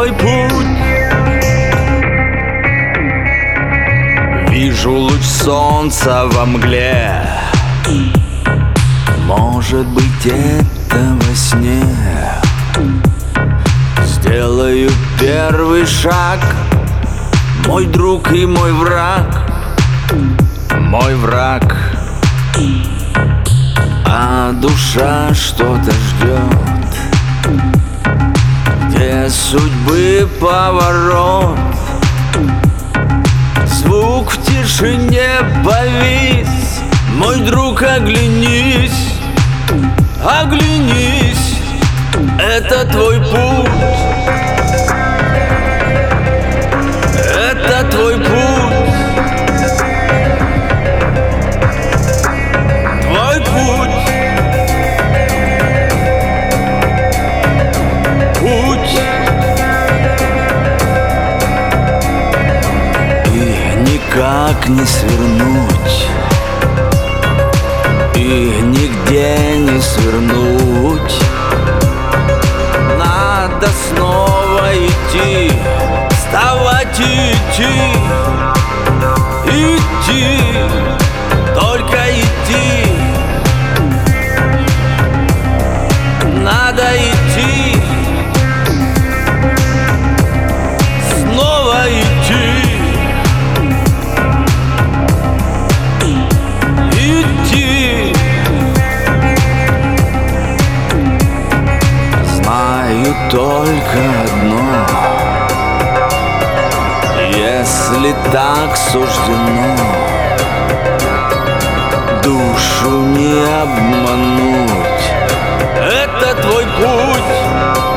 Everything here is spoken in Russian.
твой путь. Вижу луч солнца во мгле. Может быть, это во сне. Сделаю первый шаг. Мой друг и мой враг. Мой враг. А душа что-то ждет, где судьбы поворот. Звук в тишине повис. Мой друг, оглянись, оглянись, это твой путь. Это твой путь. Твой путь. Путь. И никак не свернуть, и нигде не свернуть. Надо снова идти, вставать и идти. Идти, только идти. Надо идти, снова идти. Идти. Знаю только одно: если так суждено, душу не обмануть. Это твой путь.